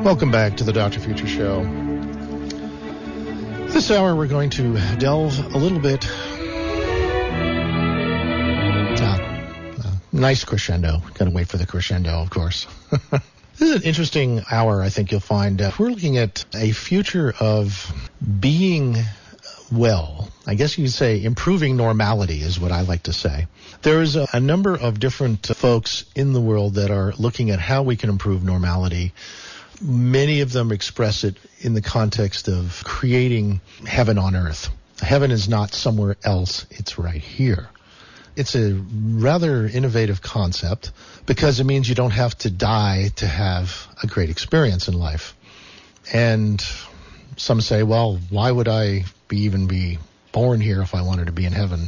Welcome back to the Dr. Future Show. This hour we're going to delve a little bit. Nice crescendo. Got to wait for the crescendo, of course. This is an interesting hour, I think you'll find. We're looking at a future of being well. I guess you could say improving normality is what I like to say. There's a number of different folks in the world that are looking at how we can improve normality. Many of them express it in the context of creating heaven on earth. Heaven is not somewhere else, it's right here. It's a rather innovative concept because it means you don't have to die to have a great experience in life. And some say, well, why would I even be born here if I wanted to be in heaven?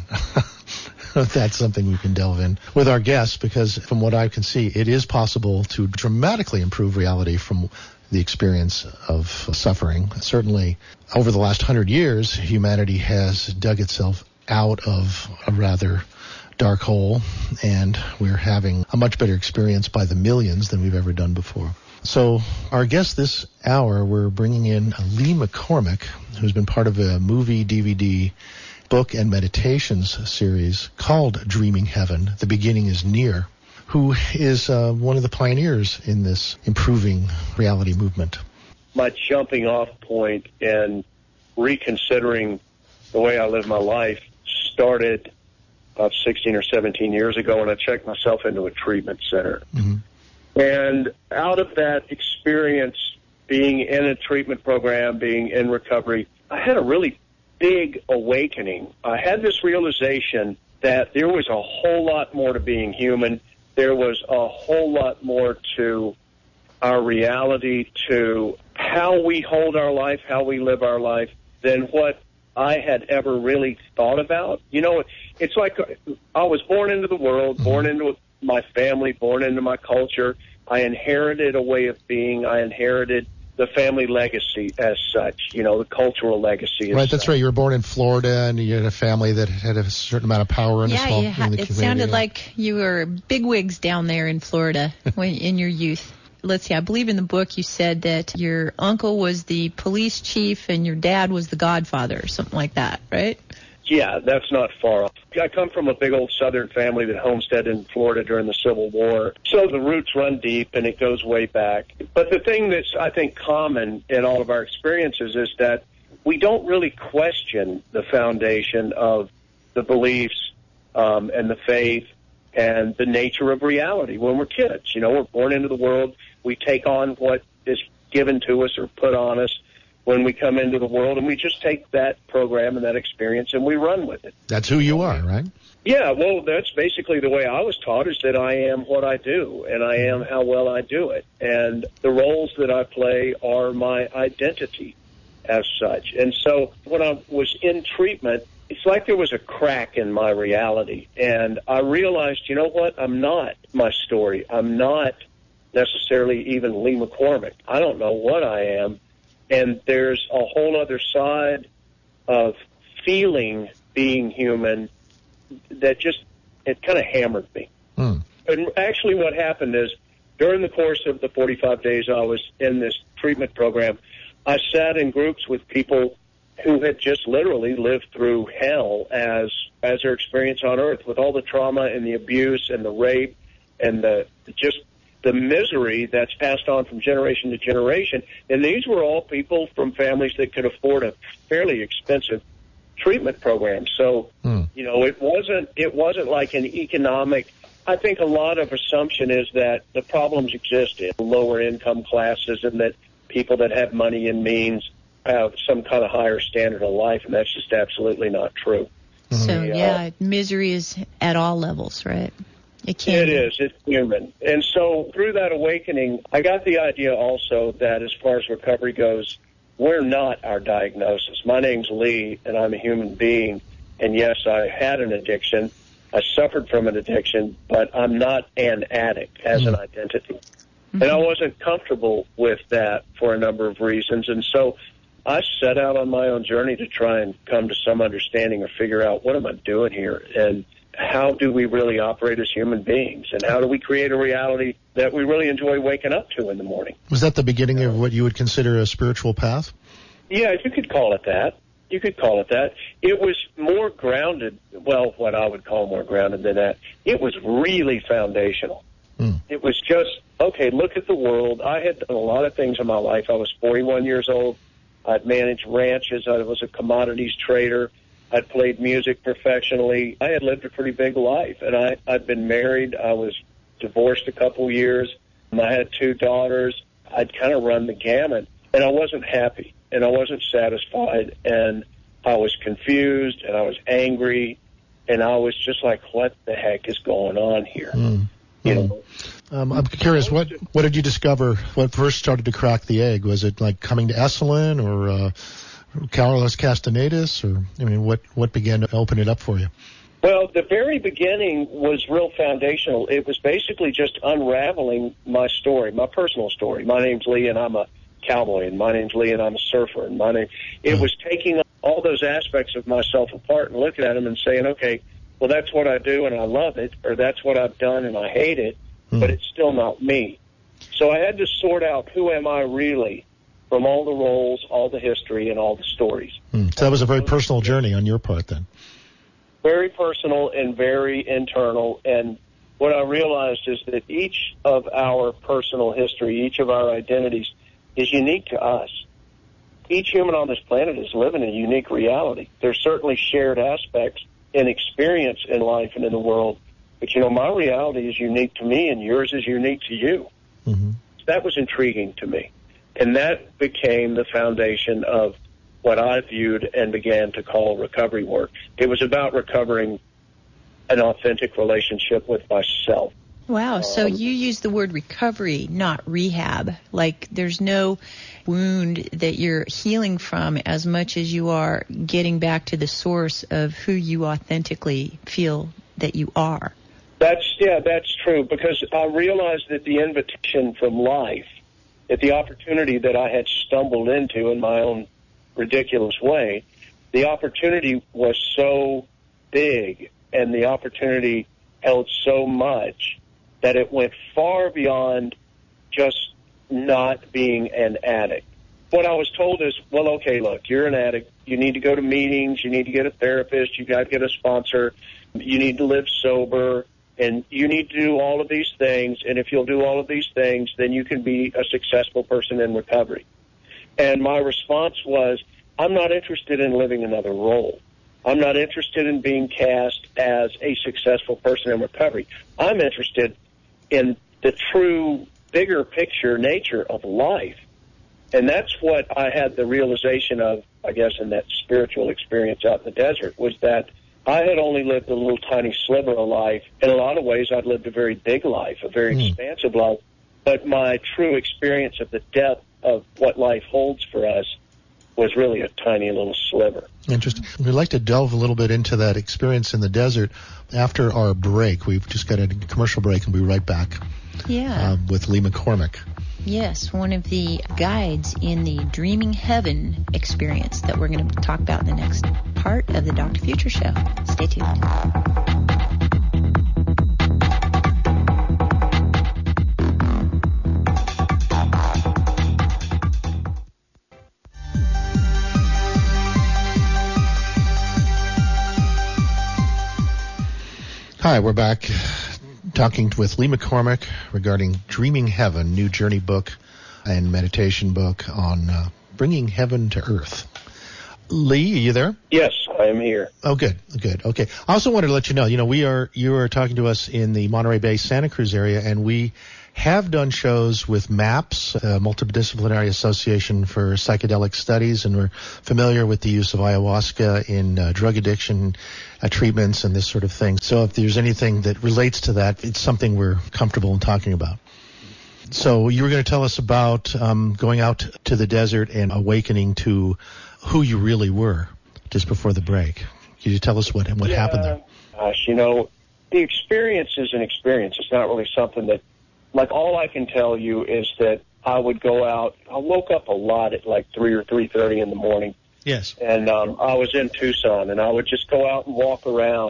That's something we can delve in with our guests, because from what I can see, it is possible to dramatically improve reality from the experience of suffering. Certainly, over the last 100 years, humanity has dug itself out of a rather dark hole, and we're having a much better experience by the millions than we've ever done before. So our guest this hour, we're bringing in Lee McCormick, who's been part of a movie, DVD, book, and meditations series called Dreaming Heaven, The Beginning is Near, who is one of the pioneers in this improving reality movement. My jumping off point and reconsidering the way I live my life started about 16 or 17 years ago when I checked myself into a treatment center. Mm-hmm. And out of that experience, being in a treatment program, being in recovery, I had a really big awakening. I had this realization that there was a whole lot more to being human. There was a whole lot more to our reality, to how we hold our life, how we live our life, than what I had ever really thought about. You know, it's like I was born into the world, born into my family, born into my culture. I inherited a way of being. I inherited the family legacy as such, you know, the cultural legacy as Right, that's such. right. You were born in Florida, and you had a family that had a certain amount of power in the community. Yeah, it sounded like you were bigwigs down there in Florida in your youth. Let's see, I believe in the book you said that your uncle was the police chief and your dad was the godfather or something like that, right? Yeah, that's not far off. I come from a big old Southern family that homesteaded in Florida during the Civil War. So the roots run deep and it goes way back. But the thing that's, I think, common in all of our experiences is that we don't really question the foundation of the beliefs and the faith and the nature of reality when we're kids. You know, we're born into the world. We take on what is given to us or put on us when we come into the world, and we just take that program and that experience and we run with it. That's who you are, right? Yeah, well, that's basically the way I was taught, is that I am what I do, and I am how well I do it. And the roles that I play are my identity as such. And so when I was in treatment, it's like there was a crack in my reality. And I realized, you know what, I'm not my story. I'm not necessarily even Lee McCormick. I don't know what I am. And there's a whole other side of feeling being human that just, it kind of hammered me. And actually what happened is, during the course of the 45 days I was in this treatment program, I sat in groups with people who had just literally lived through hell as their experience on earth, with all the trauma and the abuse and the rape and the misery that's passed on from generation to generation. And these were all people from families that could afford a fairly expensive treatment program. So, you know, it wasn't like an economic. I think a lot of assumption is that the problems exist in lower income classes and that people that have money and means have some kind of higher standard of life, and that's just absolutely not true. So, misery is at all levels, right? It is. It's human. And so through that awakening, I got the idea also that as far as recovery goes, we're not our diagnosis. My name's Lee, and I'm a human being. And yes, I had an addiction. I suffered from an addiction, but I'm not an addict as an identity. And I wasn't comfortable with that for a number of reasons. And so I set out on my own journey to try and come to some understanding or figure out, what am I doing here? And how do we really operate as human beings, and how do we create a reality that we really enjoy waking up to in the morning. Was that the beginning of what you would consider a spiritual path? Yeah, you could call it that. You could call it that. It was more grounded, well, what I would call more grounded than that. It was really foundational. It was just, okay, look at the world. I had done a lot of things in my life. I was 41 years old. I'd managed ranches. I was a commodities trader. I'd played music professionally. I had lived a pretty big life, and I'd been married. I was divorced a couple years. I had 2 daughters. I'd kind of run the gamut, and I wasn't happy, and I wasn't satisfied, and I was confused, and I was angry, and I was just like, what the heck is going on here? You know? I'm curious, what did you discover? What first started to crack the egg? Was it like coming to Esalen or Carlos Castanedis, or I mean, what began to open it up for you? Well, the very beginning was real foundational. It was basically just unraveling my story, my personal story. My name's Lee, and I'm a cowboy, and my name's Lee, and I'm a surfer, and it was taking all those aspects of myself apart and looking at them and saying, okay, well, that's what I do and I love it, or that's what I've done and I hate it, but it's still not me. So I had to sort out who am I really from all the roles, all the history, and all the stories. So that was a very personal journey on your part then. Very personal and very internal. And what I realized is that each of our personal history, each of our identities is unique to us. Each human on this planet is living a unique reality. There's certainly shared aspects and experience in life and in the world. But, you know, my reality is unique to me and yours is unique to you. That was intriguing to me. And that became the foundation of what I viewed and began to call recovery work. It was about recovering an authentic relationship with myself. Wow. So you use the word recovery, not rehab. Like there's no wound that you're healing from as much as you are getting back to the source of who you authentically feel that you are. That's true, because I realized that the invitation from life, that the opportunity that I had stumbled into in my own ridiculous way, the opportunity was so big and the opportunity held so much that it went far beyond just not being an addict. What I was told is, well, okay, look, you're an addict. You need to go to meetings. You need to get a therapist. You got to get a sponsor. You need to live sober. And you need to do all of these things. And if you'll do all of these things, then you can be a successful person in recovery. And my response was, I'm not interested in living another role. I'm not interested in being cast as a successful person in recovery. I'm interested in the true, bigger picture nature of life. And that's what I had the realization of, I guess, in that spiritual experience out in the desert, was that I had only lived a little tiny sliver of life. In a lot of ways, I'd lived a very big life, a very expansive life. But my true experience of the depth of what life holds for us was really a tiny little sliver. Interesting. We'd like to delve a little bit into that experience in the desert after our break. We've just got a commercial break, and we'll be right back with Lee McCormick. Yes, one of the guides in the Dreaming Heaven experience that we're going to talk about in the next part of the Dr. Future Show. Stay tuned. Hi, we're back talking with Lee McCormick regarding Dreaming Heaven, new journey book and meditation book on bringing heaven to earth. Lee, are you there? Yes, I am here. Oh, good. Okay. I also wanted to let you know, you are talking to us in the Monterey Bay, Santa Cruz area, and we have done shows with MAPS, Multidisciplinary Association for Psychedelic Studies, and we're familiar with the use of ayahuasca in drug addiction treatments and this sort of thing. So if there's anything that relates to that, it's something we're comfortable in talking about. So you were going to tell us about going out to the desert and awakening to who you really were just before the break. Could you tell us what happened there? Gosh, the experience is an experience. It's not really something that, like, all I can tell you is that I would go out. I woke up a lot at like 3 or 3:30 in the morning. Yes. And I was in Tucson, and I would just go out and walk around.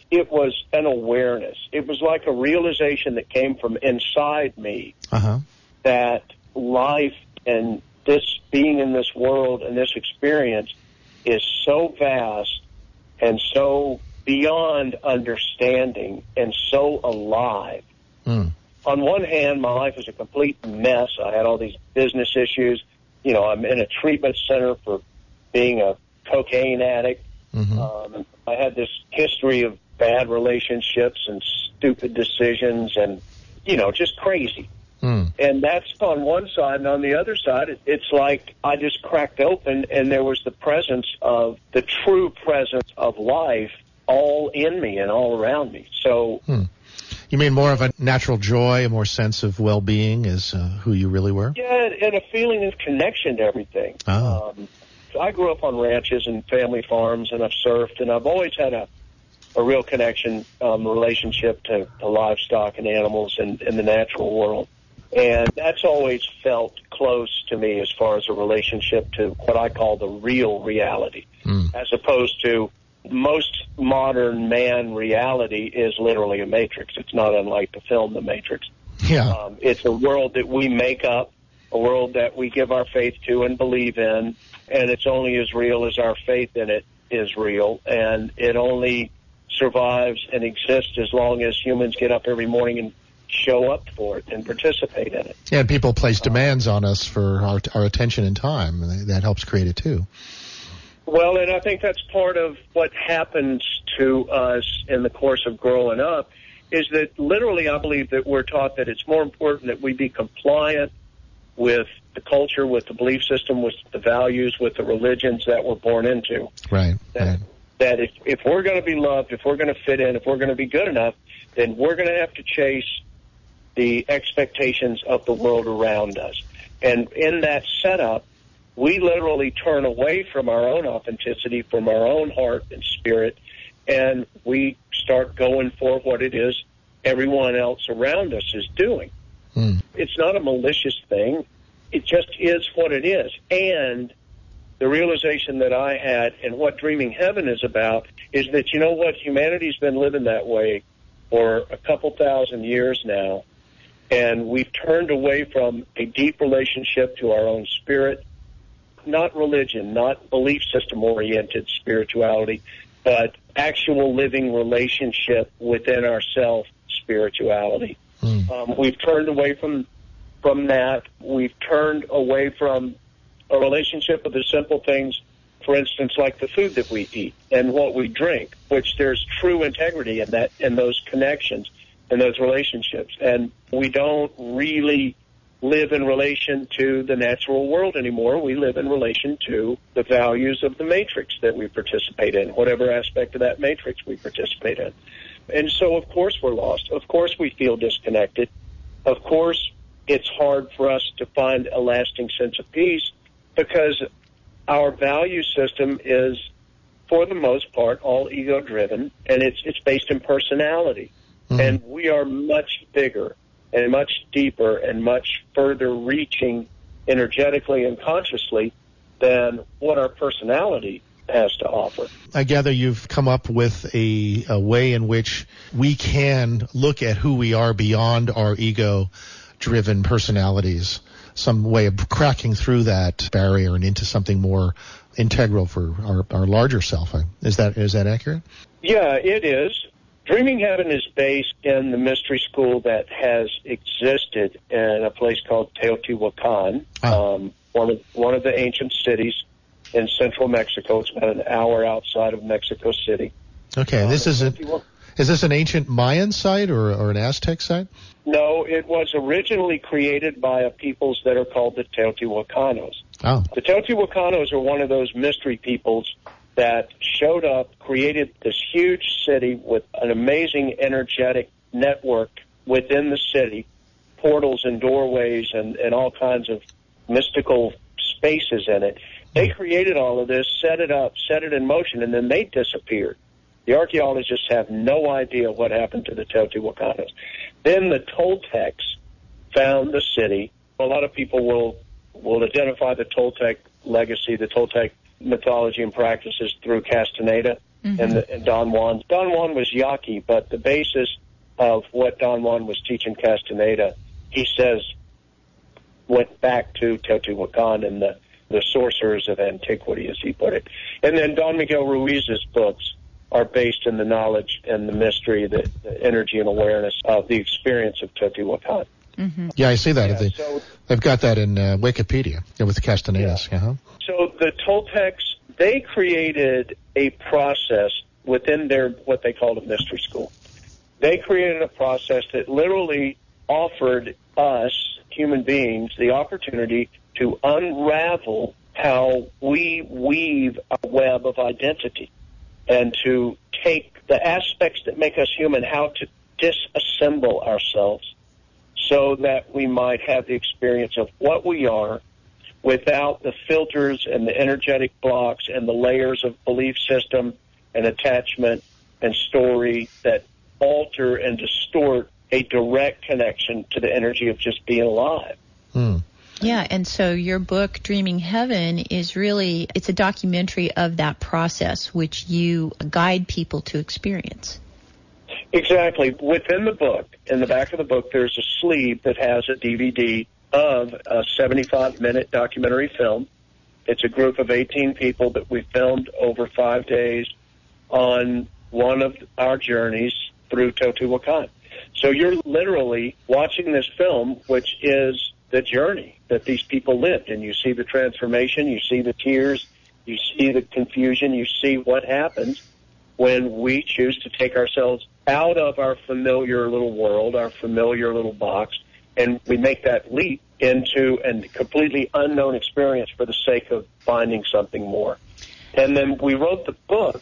it was an awareness. It was like a realization that came from inside me that life and this being in this world and this experience is so vast and so beyond understanding and so alive. On one hand, my life was a complete mess. I had all these business issues. You know, I'm in a treatment center for being a cocaine addict. I had this history of bad relationships and stupid decisions and, you know, just crazy. And that's on one side. And on the other side, it's like I just cracked open and there was the presence of the true presence of life all in me and all around me. So you mean more of a natural joy, a more sense of well-being as who you really were? Yeah, and a feeling of connection to everything. I grew up on ranches and family farms, and I've surfed, and I've always had a real connection, relationship to livestock and animals and the natural world. And that's always felt close to me as far as a relationship to what I call the real reality, as opposed to most modern man reality is literally a matrix. It's not unlike the film The Matrix. Yeah. It's a world that we make up, a world that we give our faith to and believe in, and it's only as real as our faith in it is real, and it only survives and exists as long as humans get up every morning and show up for it and participate in it. Yeah, and people place demands on us for our attention and time, and that helps create it too. Well, and I think that's part of what happens to us in the course of growing up is that literally I believe that we're taught that it's more important that we be compliant with the culture, with the belief system, with the values, with the religions that we're born into. Right. That if we're going to be loved, if we're going to fit in, if we're going to be good enough, then we're going to have to chase the expectations of the world around us. And in that setup, we literally turn away from our own authenticity, from our own heart and spirit, and we start going for what it is everyone else around us is doing. It's not a malicious thing. It just is what it is. And the realization that I had and what Dreaming Heaven is about is that, you know what, humanity's been living that way for a couple thousand years now, and we've turned away from a deep relationship to our own spirit, not religion, not belief system-oriented spirituality, but actual living relationship within ourself spirituality. We've turned away from that. We've turned away from a relationship with the simple things, for instance, like the food that we eat and what we drink, which there's true integrity in that, in those connections, in those relationships. And we don't really live in relation to the natural world anymore. We live in relation to the values of the matrix that we participate in, whatever aspect of that matrix we participate in. And so, of course, we're lost. Of course, we feel disconnected. Of course, it's hard for us to find a lasting sense of peace because our value system is, for the most part, all ego-driven, and it's based in personality. And we are much bigger and much deeper and much further reaching energetically and consciously than what our personality has to offer. I gather you've come up with a way in which we can look at who we are beyond our ego-driven personalities, some way of cracking through that barrier and into something more integral for our larger self. Is that accurate? Yeah, it is. Dreaming Heaven is based in the mystery school that has existed in a place called Teotihuacan, one of the ancient cities in central Mexico. It's about an hour outside of Mexico City. Okay, is this an ancient Mayan site or an Aztec site? No, it was originally created by a peoples that are called the Teotihuacanos. Oh. The Teotihuacanos are one of those mystery peoples that showed up, created this huge city with an amazing energetic network within the city, portals and doorways and all kinds of mystical spaces in it. They created all of this, set it up, set it in motion, and then they disappeared. The archaeologists have no idea what happened to the Teotihuacanos. Then the Toltecs found the city. A lot of people will identify the Toltec legacy, the Toltec mythology and practices through Castaneda, and Don Juan. Don Juan was Yaqui, but the basis of what Don Juan was teaching Castaneda, he says, went back to Teotihuacan and the sorcerers of antiquity, as he put it. And then Don Miguel Ruiz's books are based in the knowledge and the mystery, the energy and awareness of the experience of Teotihuacan. Mm-hmm. Yeah, I see that. Yeah, they've got that in Wikipedia with Castanedas. Yeah. Uh-huh. So the Toltecs, they created a process within their, what they called a mystery school. They created a process that literally offered us, human beings, the opportunity to unravel how we weave a web of identity and to take the aspects that make us human, how to disassemble ourselves so that we might have the experience of what we are without the filters and the energetic blocks and the layers of belief system and attachment and story that alter and distort a direct connection to the energy of just being alive. Yeah, and so your book, Dreaming Heaven, is really, it's a documentary of that process which you guide people to experience. Exactly. Within the book, in the back of the book, there's a sleeve that has a DVD of a 75-minute documentary film. It's a group of 18 people that we filmed over 5 days on one of our journeys through Teotihuacan. So you're literally watching this film, which is the journey that these people lived, and you see the transformation, you see the tears, you see the confusion, you see what happens when we choose to take ourselves out of our familiar little world, our familiar little box, and we make that leap into a completely unknown experience for the sake of finding something more. And then we wrote the book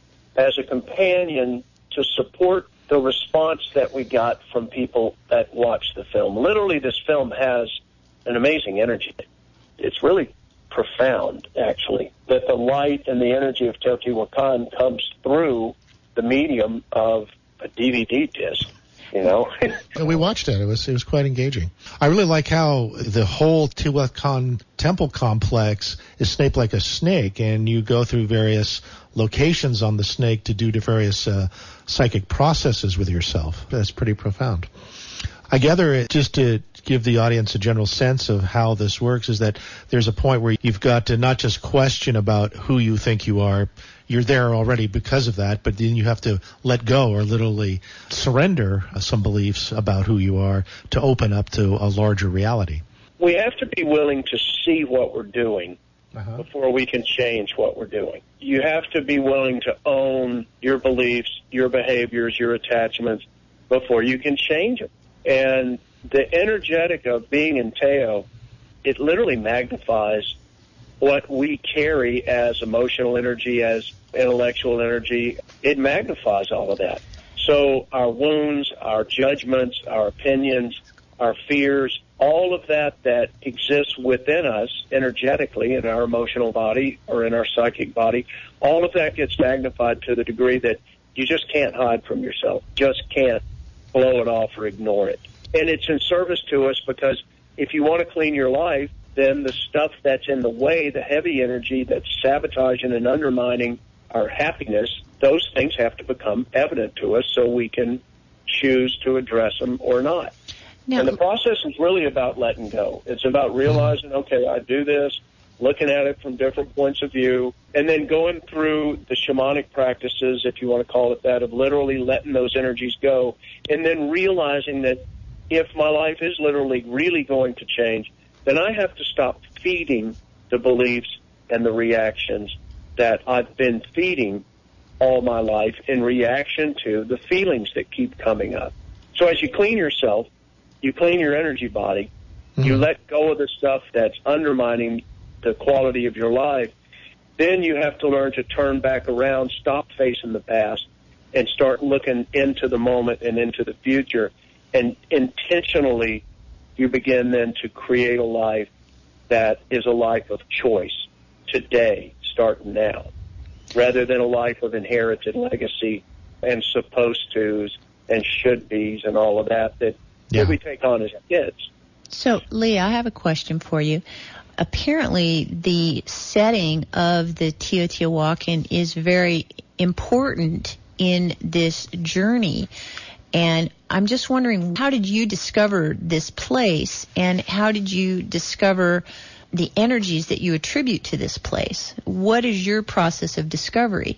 as a companion to support the response that we got from people that watched the film. Literally, this film has an amazing energy. It's really profound, actually, that the light and the energy of Teotihuacan comes through the medium of a DVD disc. You know, we watched it. It was quite engaging. I really like how the whole Teotihuacan temple complex is shaped like a snake, and you go through various locations on the snake to do the various psychic processes with yourself. That's pretty profound. I gather, just to give the audience a general sense of how this works, is that there's a point where you've got to not just question about who you think you are. You're there already because of that, but then you have to let go or literally surrender some beliefs about who you are to open up to a larger reality. We have to be willing to see what we're doing before we can change what we're doing. You have to be willing to own your beliefs, your behaviors, your attachments before you can change them. And the energetic of being in Teo, it literally magnifies what we carry as emotional energy, as intellectual energy. It magnifies all of that. So our wounds, our judgments, our opinions, our fears, all of that exists within us energetically in our emotional body or in our psychic body, all of that gets magnified to the degree that you just can't hide from yourself, just can't blow it off or ignore it. And it's in service to us because if you want to clean your life, then the stuff that's in the way, the heavy energy that's sabotaging and undermining our happiness, those things have to become evident to us so we can choose to address them or not. Now, and the process is really about letting go. It's about realizing, okay, I do this, looking at it from different points of view, and then going through the shamanic practices, if you want to call it that, of literally letting those energies go, and then realizing that if my life is literally really going to change, then I have to stop feeding the beliefs and the reactions that I've been feeding all my life in reaction to the feelings that keep coming up. So as you clean yourself, you clean your energy body, you let go of the stuff that's undermining the quality of your life, then you have to learn to turn back around, stop facing the past, and start looking into the moment and into the future. And intentionally, you begin then to create a life that is a life of choice today, starting now, rather than a life of inherited legacy and supposed tos and should be's and all of that we take on as kids. So, Lee, I have a question for you. Apparently, the setting of the Teotihuacan is very important in this journey. And I'm just wondering, how did you discover this place, and how did you discover the energies that you attribute to this place? What is your process of discovery?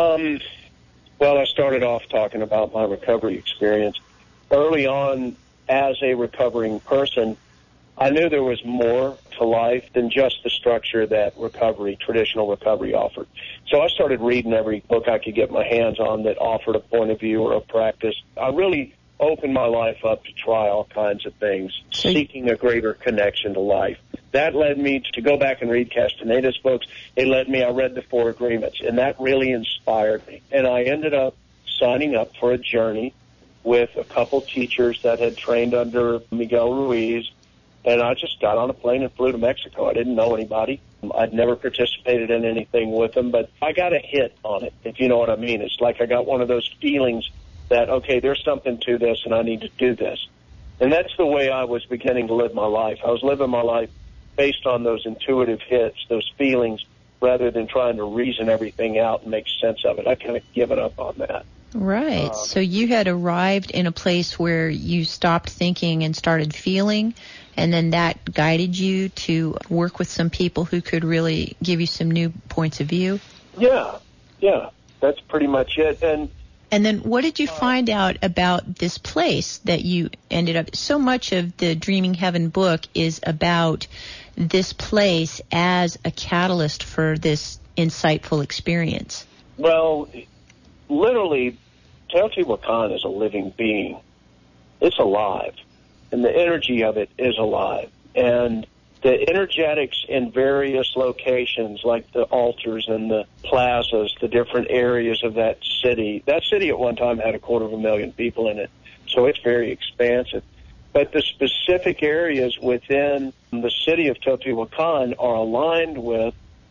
Well, I started off talking about my recovery experience. Early on, as a recovering person, I knew there was more to life than just the structure that traditional recovery offered. So I started reading every book I could get my hands on that offered a point of view or a practice. I really opened my life up to try all kinds of things, seeking a greater connection to life. That led me to go back and read Castaneda's books. I read the Four Agreements, and that really inspired me. And I ended up signing up for a journey with a couple teachers that had trained under Miguel Ruiz, and I just got on a plane and flew to Mexico. I didn't know anybody. I'd never participated in anything with them, but I got a hit on it, if you know what I mean. It's like I got one of those feelings that, okay, there's something to this, and I need to do this. And that's the way I was beginning to live my life. I was living my life based on those intuitive hits, those feelings, rather than trying to reason everything out and make sense of it. I kind of given up on that. Right. So you had arrived in a place where you stopped thinking and started feeling, and then that guided you to work with some people who could really give you some new points of view? Yeah. That's pretty much it. And then what did you find out about this place that you ended up... So much of the Dreaming Heaven book is about this place as a catalyst for this insightful experience. Well, literally, Teotihuacan is a living being. It's alive, and the energy of it is alive. And the energetics in various locations, like the altars and the plazas, the different areas of that city at one time had 250,000 people in it, so it's very expansive. But the specific areas within the city of Teotihuacan are aligned with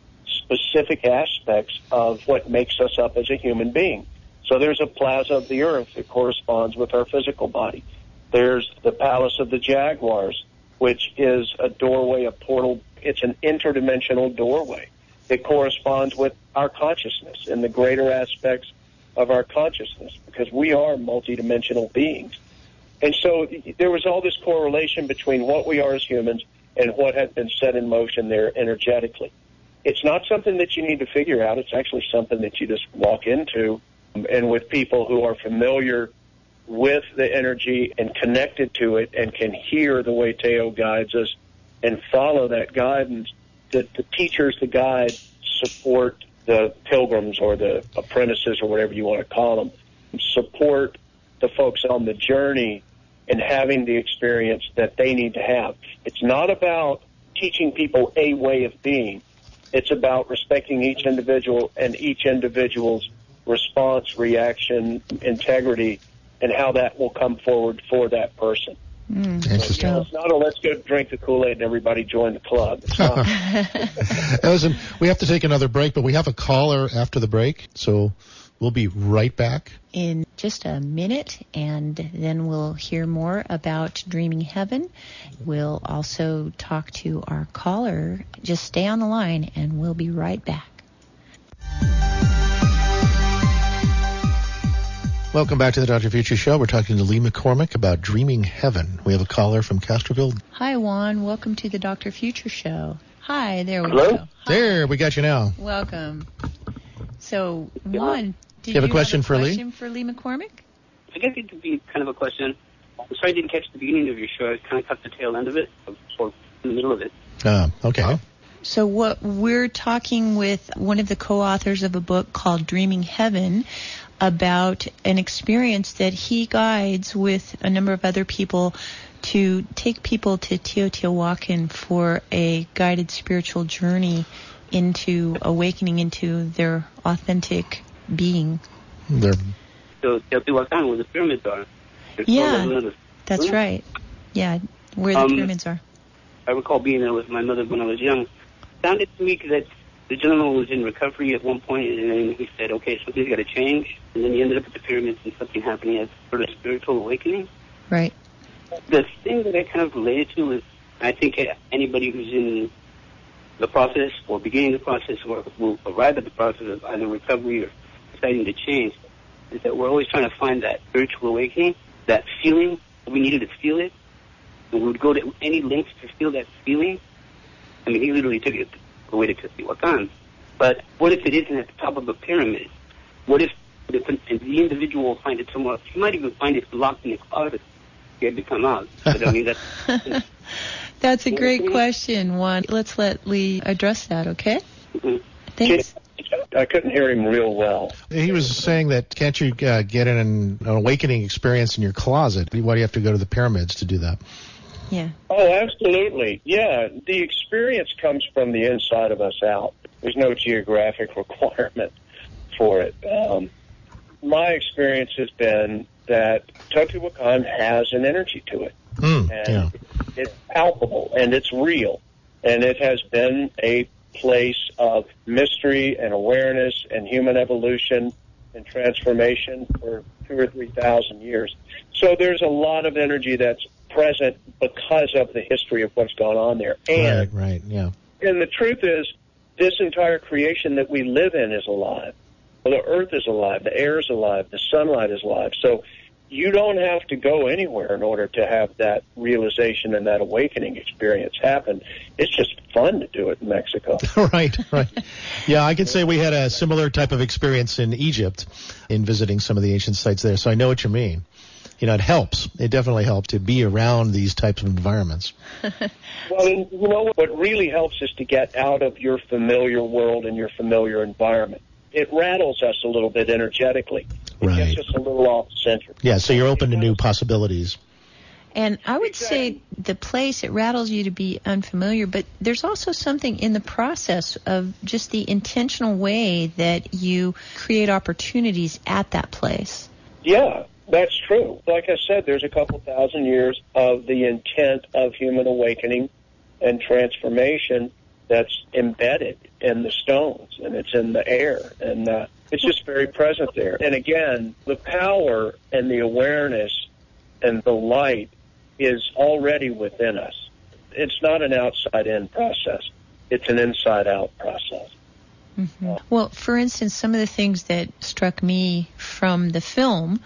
specific aspects of what makes us up as a human being. So there's a plaza of the earth that corresponds with our physical body. There's the Palace of the Jaguars, which is a doorway, a portal. It's an interdimensional doorway that corresponds with our consciousness and the greater aspects of our consciousness, because we are multidimensional beings. And so there was all this correlation between what we are as humans and what had been set in motion there energetically. It's not something that you need to figure out. It's actually something that you just walk into, and with people who are familiar with the energy and connected to it and can hear the way Teo guides us and follow that guidance, the teachers, the guides, support the pilgrims or the apprentices or whatever you want to call them, support the folks on the journey and having the experience that they need to have. It's not about teaching people a way of being. It's about respecting each individual and each individual's response, reaction, integrity, and how that will come forward for that person. Interesting. So, it's not a let's go drink the Kool-Aid and everybody join the club. It's not. Listen, we have to take another break, but we have a caller after the break, so we'll be right back. In just a minute, and then we'll hear more about Dreaming Heaven. We'll also talk to our caller. Just stay on the line, and we'll be right back. Welcome back to the Dr. Future Show. We're talking to Lee McCormick about Dreaming Heaven. We have a caller from Castroville. Hi, Juan. Welcome to the Dr. Future Show. Hi, there we Hello? go. Hi. There, we got you now. Welcome. So, Juan, did you have a question for Lee? Question for Lee McCormick? I guess it could be kind of a question. I'm sorry I didn't catch the beginning of your show. I kind of caught the tail end of it, or in the middle of it. Okay. So what we're talking with one of the co-authors of a book called Dreaming Heaven about an experience that he guides with a number of other people to take people to Teotihuacan for a guided spiritual journey into awakening into their authentic being. So Teotihuacan, where the pyramids are. Yeah, that's right. Yeah, where the pyramids are. I recall being there with my mother when I was young. It sounded to me that the gentleman was in recovery at one point, and then he said, okay, something's got to change. And then he ended up at the pyramids and something happening as sort of spiritual awakening. Right. The thing that I kind of related to is, I think anybody who's in the process or beginning the process or will arrive at the process of either recovery or exciting to change is that we're always trying to find that spiritual awakening, that feeling. We needed to feel it, and we would go to any lengths to feel that feeling. I mean, he literally took it away to Teotihuacan. But what if it isn't at the top of a pyramid? What if the individual finds it somewhere else? You might even find it locked in a closet. You had to come out. But I mean, that's... That's a great question, Juan. Let's let Lee address that, okay? Mm-hmm. Thanks. I couldn't hear him real well. He was saying that can't you get an awakening experience in your closet? Why do you have to go to the pyramids to do that? Yeah. Oh, absolutely. Yeah, the experience comes from the inside of us out. There's no geographic requirement for it. My experience has been that Teotihuacan has an energy to it. And it's palpable, and it's real. And it has been a place of mystery and awareness and human evolution and transformation for 2,000 or 3,000 years. So there's a lot of energy that's present because of the history of what's gone on there. And, right, yeah. And the truth is, this entire creation that we live in is alive. The earth is alive, the air is alive, the sunlight is alive. So you don't have to go anywhere in order to have that realization and that awakening experience happen. It's just fun to do it in Mexico. Right. Yeah, I could say we had a similar type of experience in Egypt in visiting some of the ancient sites there, so I know what you mean. You know, it helps. It definitely helps to be around these types of environments. Well, you know, what really helps is to get out of your familiar world and your familiar environment. It rattles us a little bit energetically. It gets us a little off center. Yeah, so you're open to new possibilities. And I would say the place, it rattles you to be unfamiliar, but there's also something in the process of just the intentional way that you create opportunities at that place. Yeah, that's true. Like I said, there's a couple thousand years of the intent of human awakening and transformation that's embedded in the stones, and it's in the air, and it's just very present there. And again, the power and the awareness and the light is already within us. It's not an outside-in process. It's an inside-out process. Mm-hmm. Well, for instance, some of the things that struck me from the film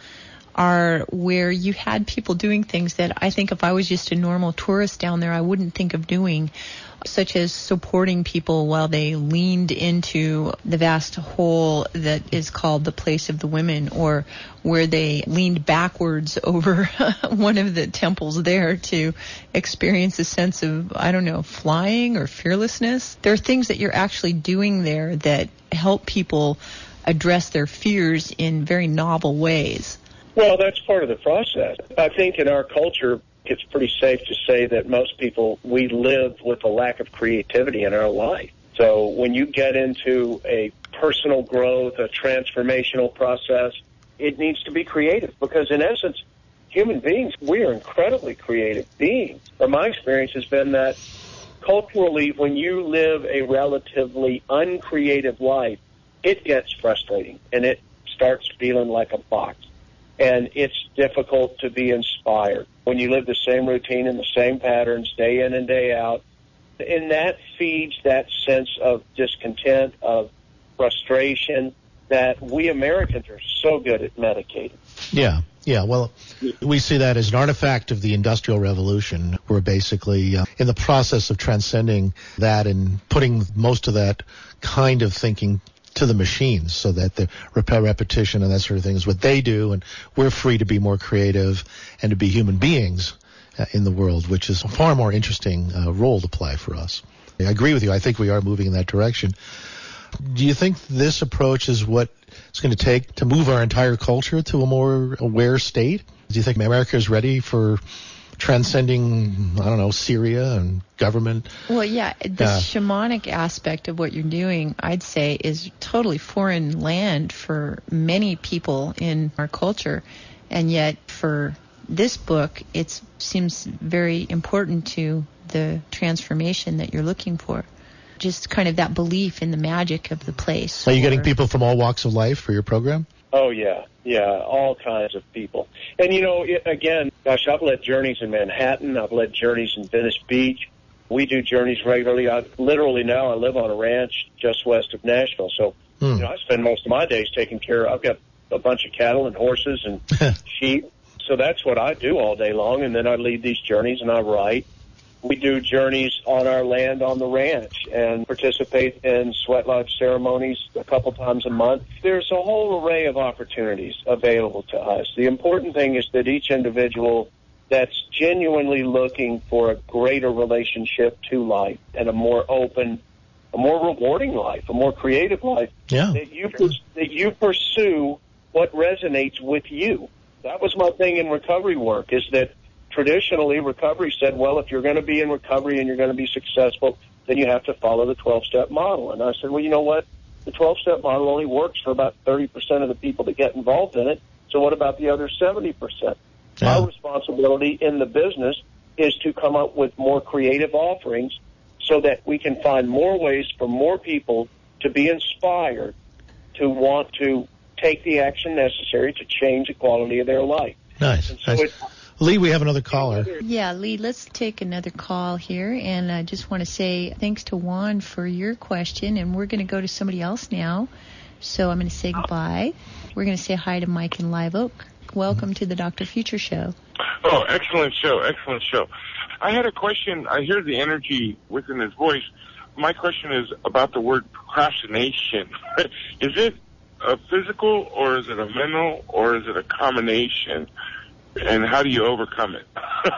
are where you had people doing things that I think if I was just a normal tourist down there, I wouldn't think of doing, such as supporting people while they leaned into the vast hole that is called the Place of the Women, or where they leaned backwards over one of the temples there to experience a sense of, I don't know, flying or fearlessness. There are things that you're actually doing there that help people address their fears in very novel ways. Well, that's part of the process. I think in our culture, it's pretty safe to say that most people, we live with a lack of creativity in our life. So when you get into a personal growth, a transformational process, it needs to be creative because, in essence, human beings, we are incredibly creative beings. But my experience has been that culturally, when you live a relatively uncreative life, it gets frustrating and it starts feeling like a box. And it's difficult to be inspired when you live the same routine and the same patterns day in and day out. And that feeds that sense of discontent, of frustration that we Americans are so good at medicating. Yeah. Well, we see that as an artifact of the Industrial Revolution. We're basically in the process of transcending that and putting most of that kind of thinking to the machines so that the repetition and that sort of thing is what they do, and we're free to be more creative and to be human beings in the world, which is a far more interesting role to play for us. I agree with you. I think we are moving in that direction. Do you think this approach is what it's going to take to move our entire culture to a more aware state? Do you think America is ready for transcending, I don't know, Syria and government? Well, yeah, the shamanic aspect of what you're doing, I'd say, is totally foreign land for many people in our culture. And yet, for this book, it seems very important to the transformation that you're looking for. Just kind of that belief in the magic of the place. Are you getting people from all walks of life for your program? Oh, yeah, all kinds of people. And, you know, again, gosh, I've led journeys in Manhattan. I've led journeys in Venice Beach. We do journeys regularly. Literally now I live on a ranch just west of Nashville. So You know, I spend most of my days taking care of, I've got a bunch of cattle and horses and sheep. So that's what I do all day long. And then I lead these journeys and I write. We do journeys on our land on the ranch and participate in sweat lodge ceremonies a couple times a month. There's a whole array of opportunities available to us. The important thing is that each individual that's genuinely looking for a greater relationship to life and a more open, a more rewarding life, a more creative life, that you pursue what resonates with you. That was my thing in recovery work, is that traditionally, recovery said, well, if you're going to be in recovery and you're going to be successful, then you have to follow the 12-step model. And I said, well, you know what? The 12-step model only works for about 30% of the people that get involved in it. So what about the other 70%? Our responsibility in the business is to come up with more creative offerings so that we can find more ways for more people to be inspired to want to take the action necessary to change the quality of their life. Nice. And so Lee, we have another caller. Yeah, Lee, let's take another call here. And I just want to say thanks to Juan for your question. And we're going to go to somebody else now. So I'm going to say goodbye. We're going to say hi to Mike in Live Oak. Welcome to the Dr. Future Show. Oh, excellent show, excellent show. I had a question. I hear the energy within his voice. My question is about the word procrastination. Is it a physical, or is it a mental, or is it a combination? And how do you overcome it?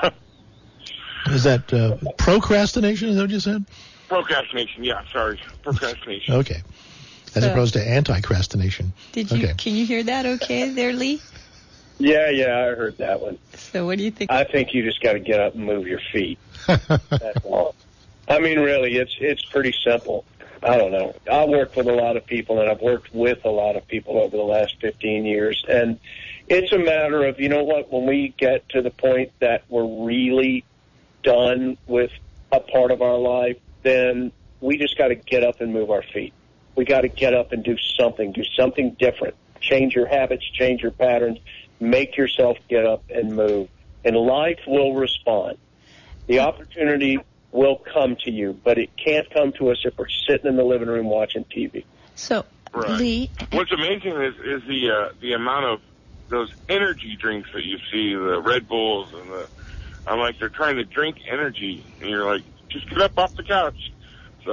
Is that procrastination? Is that what you said? Procrastination, yeah, sorry. Procrastination. Okay. As opposed to anti-crastination. Can you hear that okay there, Lee? Yeah, I heard that one. So what do you think? I think you just got to get up and move your feet. That's all. I mean, really, it's pretty simple. I don't know. I work with a lot of people, and I've worked with a lot of people over the last 15 years. And it's a matter of, you know what, when we get to the point that we're really done with a part of our life, then we just got to get up and move our feet. We got to get up and do something different. Change your habits, change your patterns, make yourself get up and move. And life will respond. The opportunity will come to you, but it can't come to us if we're sitting in the living room watching TV. So, right. Lee, what's amazing is the amount of those energy drinks that you see, the Red Bulls and I'm like, they're trying to drink energy, and you're like, just get up off the couch. So,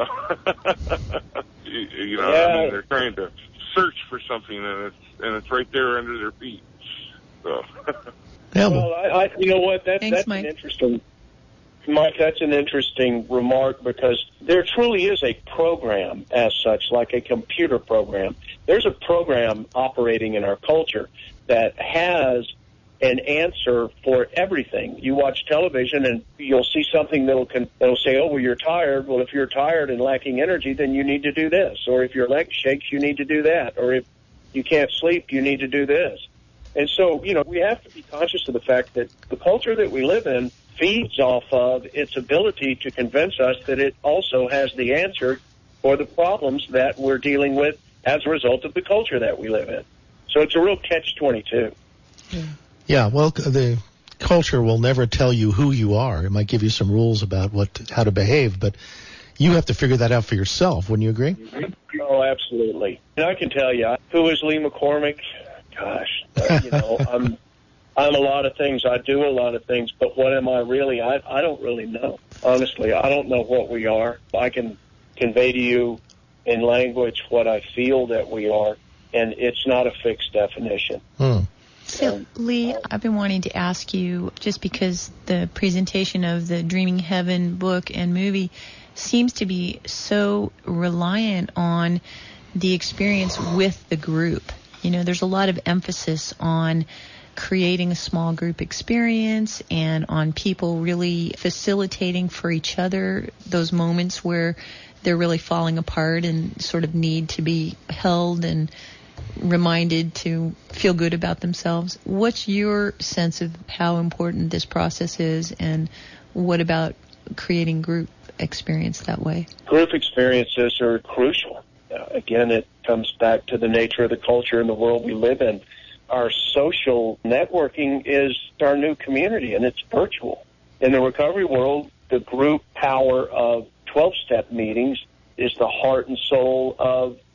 you know, I mean, they're trying to search for something, and it's right there under their feet. So, well, you know what? That's Mike. an interesting. Mike, that's an interesting remark, because there truly is a program as such, like a computer program. There's a program operating in our culture that has an answer for everything. You watch television and you'll see something that'll say, oh, well, you're tired. Well, if you're tired and lacking energy, then you need to do this. Or if your leg shakes, you need to do that. Or if you can't sleep, you need to do this. And so, you know, we have to be conscious of the fact that the culture that we live in feeds off of its ability to convince us that it also has the answer for the problems that we're dealing with as a result of the culture that we live in. So it's a real catch-22. Yeah, well, the culture will never tell you who you are. It might give you some rules about how to behave, but you have to figure that out for yourself. Wouldn't you agree? Oh, absolutely. And I can tell you, who is Lee McCormick? Gosh, you know, I'm a lot of things. I do a lot of things, but what am I really? I don't really know. Honestly, I don't know what we are. I can convey to you in language what I feel that we are, and it's not a fixed definition. So, Lee, I've been wanting to ask you, just because the presentation of the Dreaming Heaven book and movie seems to be so reliant on the experience with the group. You know, there's a lot of emphasis on creating a small group experience and on people really facilitating for each other those moments where they're really falling apart and sort of need to be held and reminded to feel good about themselves. What's your sense of how important this process is, and what about creating group experience that way? Group experiences are crucial. Again, it comes back to the nature of the culture and the world we live in. Our social networking is our new community, and it's virtual. In the recovery world, the group power of 12-step meetings is the heart and soul of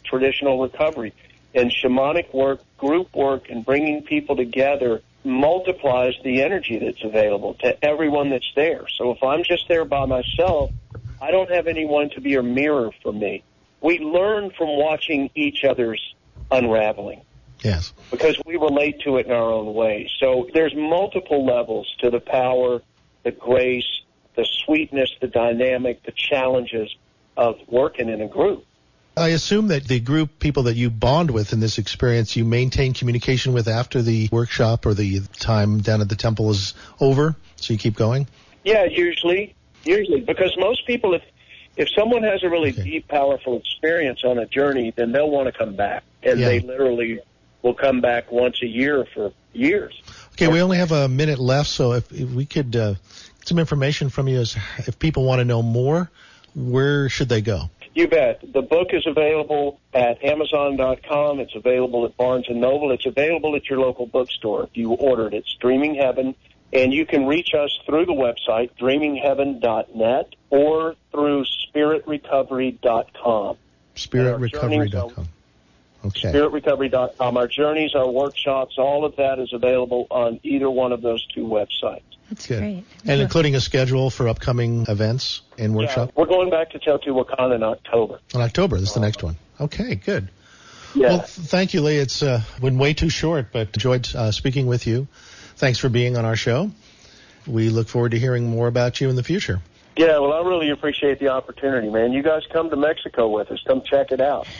traditional recovery. And shamanic work, group work, and bringing people together multiplies the energy that's available to everyone that's there. So if I'm just there by myself, I don't have anyone to be a mirror for me. We learn from watching each other's unraveling. Yes. Because we relate to it in our own way. So there's multiple levels to the power, the grace, the sweetness, the dynamic, the challenges of working in a group. I assume that the group people that you bond with in this experience, you maintain communication with after the workshop or the time down at the temple is over, so you keep going? Yeah, usually, because most people, if someone has a really deep, powerful experience on a journey, then they'll want to come back, and they literally will come back once a year for years. Okay, we only have a minute left, so if we could get some information from you, as if people want to know more, where should they go? You bet. The book is available at Amazon.com. It's available at Barnes & Noble. It's available at your local bookstore if you order it. It's Dreaming Heaven. And you can reach us through the website, dreamingheaven.net, or through spiritrecovery.com. Spiritrecovery.com. Okay. Spiritrecovery.com. Our journeys, our workshops, all of that is available on either one of those two websites. That's great. And including a schedule for upcoming events and workshops? We're going back to Teotihuacan in October. In October, this is the next one. Okay, good. Yeah. Well, thank you, Lee. It's been way too short, but enjoyed speaking with you. Thanks for being on our show. We look forward to hearing more about you in the future. Yeah, well, I really appreciate the opportunity, man. You guys come to Mexico with us. Come check it out.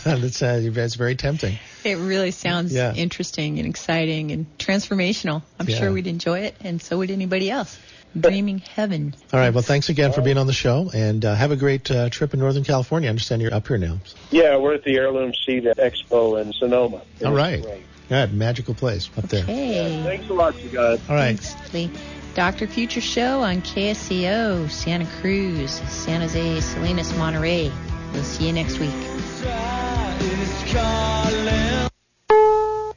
It's very tempting. It really sounds interesting and exciting and transformational. I'm sure we'd enjoy it, and so would anybody else. Dreaming Heaven. All right, well, thanks again for being on the show, and have a great trip in Northern California. I understand you're up here now. Yeah, we're at the Heirloom Seed Expo in Sonoma. All right. Yeah, magical place up there. Okay. Thanks a lot, you guys. All right. Thanks, Lee. Dr. Future Show on KSCO, Santa Cruz, San Jose, Salinas, Monterey. We'll see you next week.